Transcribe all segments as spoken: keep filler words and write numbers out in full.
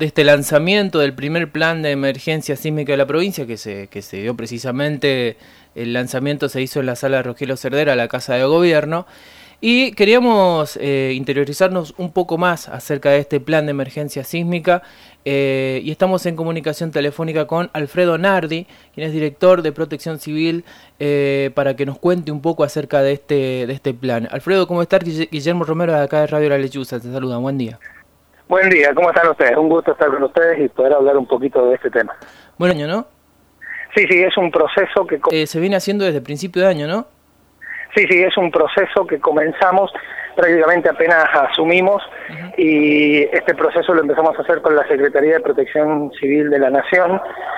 de este lanzamiento del primer plan de emergencia sísmica de la provincia, que se, que se dio precisamente, el lanzamiento se hizo en la sala de Rogelio Cerdera, la Casa de Gobierno, y queríamos eh, interiorizarnos un poco más acerca de este plan de emergencia sísmica, eh, y estamos en comunicación telefónica con Alfredo Nardi, quien es director de Protección Civil, eh, para que nos cuente un poco acerca de este, de este plan. Alfredo, ¿cómo estás? Guillermo Romero de acá de Radio La Lechuza, te saluda, buen día. Buen día, ¿cómo están ustedes? Un gusto estar con ustedes y poder hablar un poquito de este tema. Buen año, ¿no? Sí, sí, es un proceso que... Eh, se viene haciendo desde el principio de año, ¿no? Sí, sí, es un proceso que comenzamos prácticamente apenas asumimos uh-huh. y este proceso lo empezamos a hacer con la Secretaría de Protección Civil de la Nación,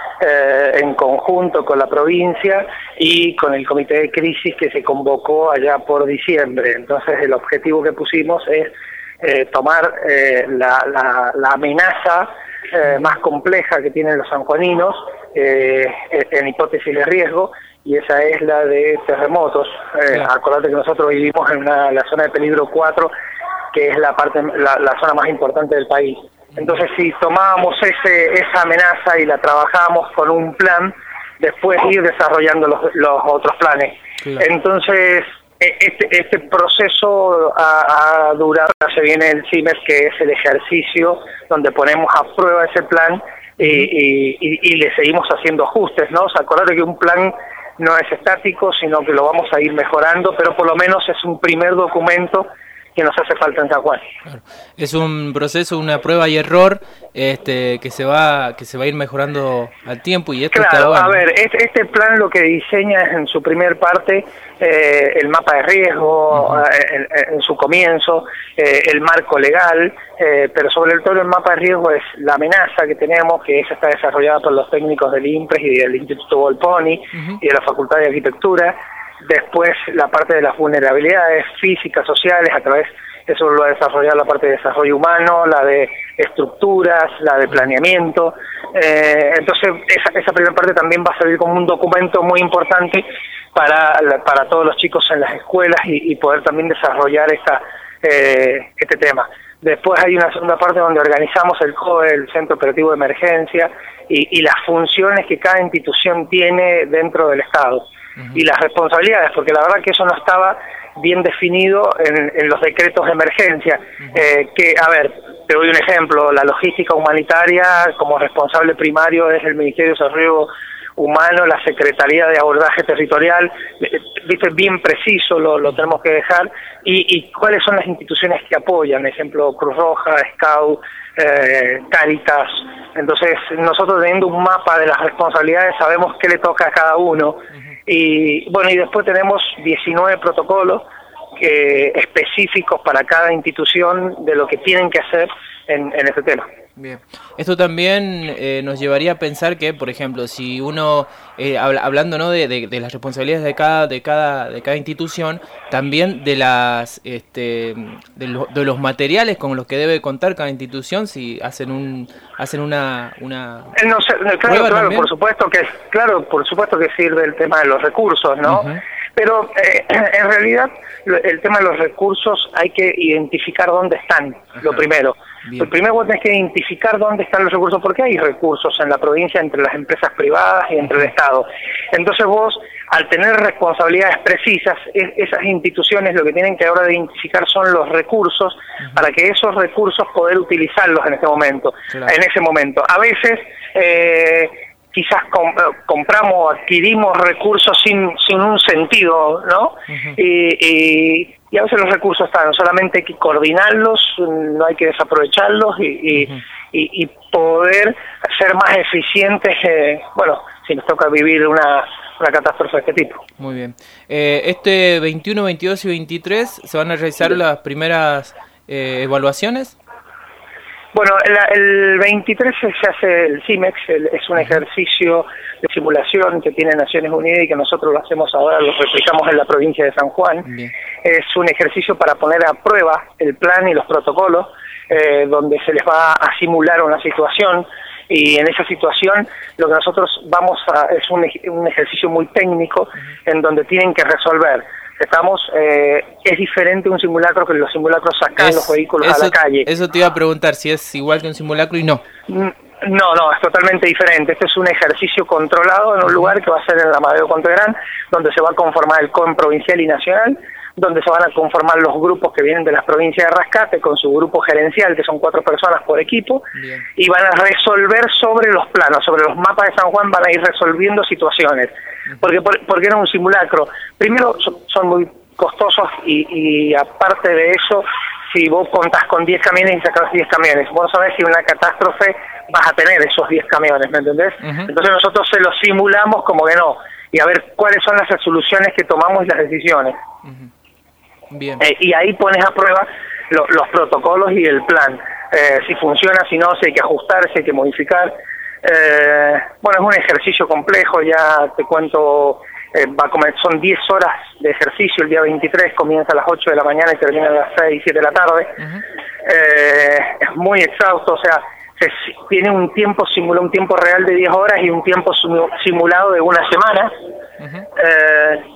eh, en conjunto con la provincia y con el Comité de Crisis que se convocó allá por diciembre. Entonces el objetivo que pusimos es eh, tomar eh, la, la, la amenaza eh, más compleja que tienen los sanjuaninos eh, en hipótesis de riesgo, y esa es la de terremotos. Eh, claro. Acordate que nosotros vivimos en una, la zona de peligro cuatro, que es la parte la, la zona más importante del país. Entonces, si tomábamos ese, esa amenaza y la trabajábamos con un plan, después ir desarrollando los, los otros planes. Claro. Entonces, este, este proceso ha, ha durado, se viene el C I M E S, que es el ejercicio donde ponemos a prueba ese plan y, y, y, y le seguimos haciendo ajustes, ¿no? O sea, acordate que un plan no es estático, sino que lo vamos a ir mejorando, pero por lo menos es un primer documento que nos hace falta en San Juan. Claro. Es un proceso, una prueba y error este, que se va que se va a ir mejorando al tiempo, y esto claro, está bueno. A ver, este, este plan lo que diseña es en su primer parte eh, el mapa de riesgo, uh-huh. eh, en, en su comienzo, eh, el marco legal, eh, pero sobre todo el mapa de riesgo es la amenaza que tenemos, que esa está desarrollada por los técnicos del INPRES y del Instituto Volponi uh-huh. y de la Facultad de Arquitectura. Después la parte de las vulnerabilidades físicas, sociales, a través, eso lo ha desarrollado la parte de desarrollo humano, la de estructuras, la de planeamiento. Eh, entonces esa, esa primera parte también va a servir como un documento muy importante para, para todos los chicos en las escuelas y, y poder también desarrollar esta, eh, este tema. Después hay una segunda parte donde organizamos el C O E, el Centro Operativo de Emergencia, y, y las funciones que cada institución tiene dentro del Estado. Uh-huh. Y las responsabilidades, porque la verdad que eso no estaba bien definido en, en los decretos de emergencia. Uh-huh. eh, que, a ver, te doy un ejemplo, la logística humanitaria como responsable primario es el Ministerio de Desarrollo Humano, la Secretaría de Abordaje Territorial, viste, bien preciso lo, lo tenemos que dejar, y, y cuáles son las instituciones que apoyan, ejemplo, Cruz Roja, Scout, eh, Cáritas. Entonces, nosotros teniendo un mapa de las responsabilidades sabemos qué le toca a cada uno. Y bueno, y después tenemos diecinueve protocolos que, específicos para cada institución de lo que tienen que hacer en, en este tema. Bien. Esto también eh, nos llevaría a pensar que, por ejemplo, si uno, eh, habla, hablando ¿no? de, de, de las responsabilidades de cada, de cada, de cada institución, también de las, este, de, lo, de los materiales con los que debe contar cada institución, si hacen un, hacen una, una. No sé, claro, claro, por supuesto que, claro, por supuesto que sirve el tema de los recursos, ¿no? Uh-huh. Pero eh, en realidad el tema de los recursos hay que identificar dónde están, ajá, lo primero. Bien. Lo primero vos tenés que identificar dónde están los recursos, porque hay recursos en la provincia entre las empresas privadas y entre el Estado. Entonces vos, al tener responsabilidades precisas, es, esas instituciones lo que tienen que ahora identificar son los recursos, uh-huh, para que esos recursos poder utilizarlos en este momento, claro, en ese momento. A veces eh, quizás comp compramos o adquirimos recursos sin, sin un sentido, ¿no? Uh-huh. y, y, y a veces los recursos están, solamente hay que coordinarlos, no hay que desaprovecharlos y, y, uh-huh, y, y poder ser más eficientes, eh, bueno, si nos toca vivir una, una catástrofe de este tipo. Muy bien. Eh, este veintiuno, veintidós y veintitrés se van a realizar sí. las primeras eh, evaluaciones. Bueno, el, el veintitrés se hace el C I M E X, el, es un ejercicio de simulación que tiene Naciones Unidas y que nosotros lo hacemos ahora, lo replicamos en la provincia de San Juan. Bien. Es un ejercicio para poner a prueba el plan y los protocolos, eh, donde se les va a simular una situación, y en esa situación lo que nosotros vamos a, es un, un ejercicio muy técnico, uh-huh, en donde tienen que resolver Estamos, eh, es diferente un simulacro que los simulacros sacan es, los vehículos eso, a la calle. Eso te iba a preguntar, si es igual que un simulacro y no. No, no, es totalmente diferente. Este es un ejercicio controlado en un lugar que va a ser en la Amadeo Contegrán, donde se va a conformar el C O N provincial y nacional, donde se van a conformar los grupos que vienen de las provincias de rescate con su grupo gerencial, que son cuatro personas por equipo. Bien. Y van a resolver sobre los planos, sobre los mapas de San Juan, van a ir resolviendo situaciones. Porque, porque era un simulacro. Primero, son, son muy costosos y, y aparte de eso, si vos contás con diez camiones y sacás diez camiones, vos sabés si una catástrofe vas a tener esos diez camiones, ¿me entendés? Uh-huh. Entonces nosotros se los simulamos como que no, y a ver cuáles son las soluciones que tomamos y las decisiones. Uh-huh. Bien. Eh, y ahí pones a prueba lo, los protocolos y el plan, eh, si funciona, si no, si hay que ajustar, si hay que modificar. Eh, bueno, es un ejercicio complejo, ya te cuento, eh, va a comer, son diez horas de ejercicio, el día veintitrés comienza a las ocho de la mañana y termina a las seis, siete de la tarde. Uh-huh. eh, es muy exhausto, o sea, se tiene un tiempo simula un tiempo real de diez horas y un tiempo simulado de una semana. Uh-huh. eh,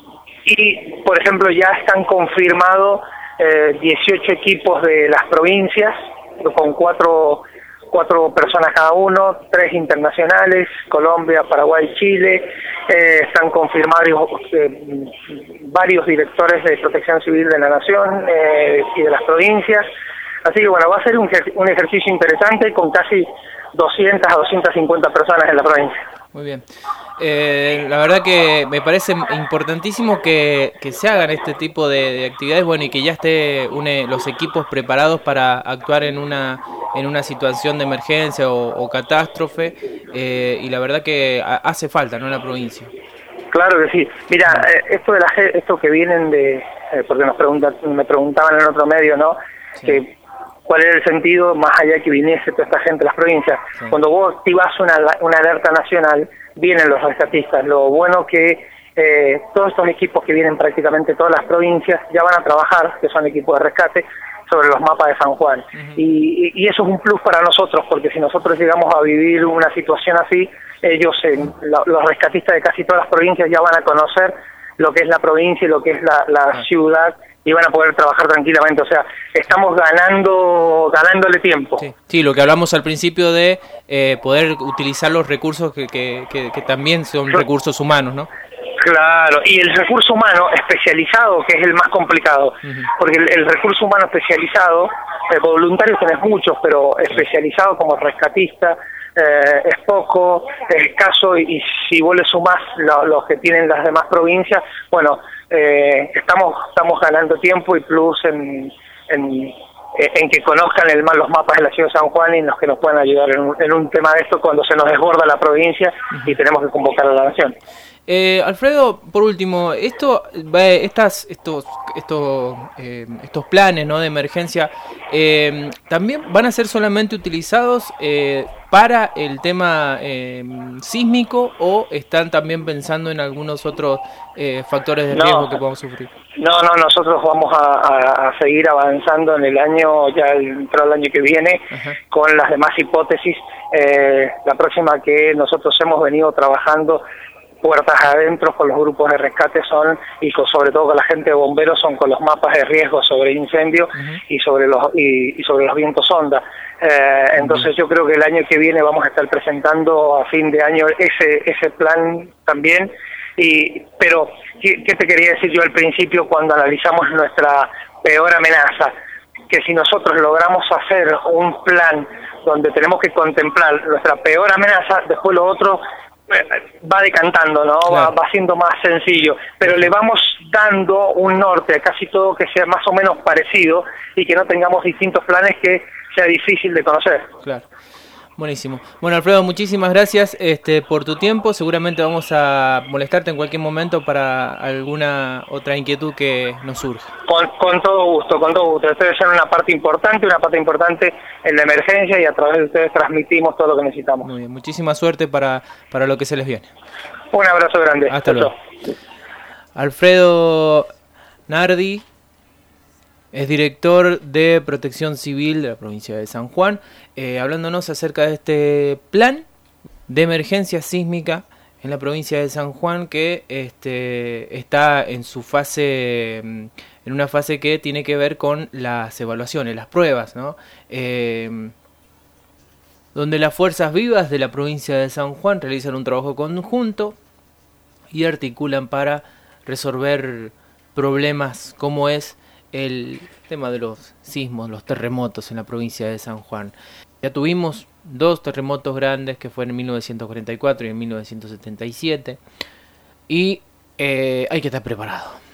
y, por ejemplo, ya están confirmados eh, dieciocho equipos de las provincias, con cuatro... cuatro personas cada uno, tres internacionales, Colombia, Paraguay, Chile. Eh, están confirmados eh, varios directores de Protección Civil de la Nación eh, y de las provincias. Así que bueno, va a ser un, un ejercicio interesante con casi doscientas a doscientas cincuenta personas en la provincia. Muy bien. Eh, la verdad que me parece importantísimo que, que se hagan este tipo de, de actividades, bueno, y que ya esté une, los equipos preparados para actuar en una en una situación de emergencia o, o catástrofe, eh, y la verdad que hace falta, ¿no?, en la provincia. Claro que sí. Mira, eh, esto de la esto que vienen de, eh, porque nos preguntan, me preguntaban en otro medio, ¿no?, sí, que cuál era el sentido más allá que viniese toda esta gente a las provincias. Sí. Cuando vos activás una, una alerta nacional, vienen los rescatistas. Lo bueno que eh, todos estos equipos que vienen prácticamente todas las provincias ya van a trabajar, que son equipos de rescate, sobre los mapas de San Juan. Uh-huh. y, y eso es un plus para nosotros, porque si nosotros llegamos a vivir una situación así, ellos, eh, la, los rescatistas de casi todas las provincias ya van a conocer lo que es la provincia y lo que es la, la uh-huh. ciudad, y van a poder trabajar tranquilamente. O sea, estamos ganando ganándole tiempo. Sí, sí, lo que hablamos al principio de eh, poder utilizar los recursos que, que, que, que también son sí. recursos humanos, ¿no? Claro, y el recurso humano especializado, que es el más complicado, uh-huh. porque el, el recurso humano especializado, eh, voluntarios tenés muchos, pero especializado como rescatista, eh, es poco, es escaso, y, y si vos le sumás lo, los que tienen las demás provincias, bueno, eh, estamos estamos ganando tiempo y plus en, en, en que conozcan el, los mapas de la ciudad de San Juan y en los que nos puedan ayudar en un, en un tema de esto cuando se nos desborda la provincia uh-huh. y tenemos que convocar a la nación. Eh, Alfredo, por último, esto, estas, estos, estos, eh, estos planes, ¿no?, de emergencia, eh, ¿también van a ser solamente utilizados eh, para el tema eh, sísmico, o están también pensando en algunos otros eh, factores de riesgo no, que podamos sufrir? No, no, nosotros vamos a, a, a seguir avanzando en el año, ya entró el año que viene, ajá, con las demás hipótesis. Eh, la próxima que nosotros hemos venido trabajando puertas adentro con los grupos de rescate son, y con, sobre todo con la gente de bomberos, son con los mapas de riesgo sobre incendio uh-huh. y sobre los y, y sobre los vientos onda. Eh, entonces uh-huh. yo creo que el año que viene vamos a estar presentando a fin de año ese ese plan también. Y pero ¿qué, qué te quería decir yo al principio cuando analizamos nuestra peor amenaza? Que si nosotros logramos hacer un plan donde tenemos que contemplar nuestra peor amenaza, después lo otro va decantando, ¿no? Claro. Va, va siendo más sencillo, pero le vamos dando un norte a casi todo que sea más o menos parecido y que no tengamos distintos planes que sea difícil de conocer. Claro. Buenísimo. Bueno, Alfredo, muchísimas gracias este, por tu tiempo. Seguramente vamos a molestarte en cualquier momento para alguna otra inquietud que nos surja. Con, con todo gusto, con todo gusto. Ustedes son una parte importante, una parte importante en la emergencia, y a través de ustedes transmitimos todo lo que necesitamos. Muy bien, muchísima suerte para, para lo que se les viene. Un abrazo grande. Hasta luego. Alfredo Nardi es director de Protección Civil de la provincia de San Juan, eh, hablándonos acerca de este plan de emergencia sísmica en la provincia de San Juan, que este, está en su fase, en una fase que tiene que ver con las evaluaciones, las pruebas, ¿no? Eh, donde las fuerzas vivas de la provincia de San Juan realizan un trabajo conjunto y articulan para resolver problemas como es el tema de los sismos, los terremotos en la provincia de San Juan. Ya tuvimos dos terremotos grandes que fueron en mil novecientos cuarenta y cuatro y en mil novecientos setenta y siete y eh, hay que estar preparado.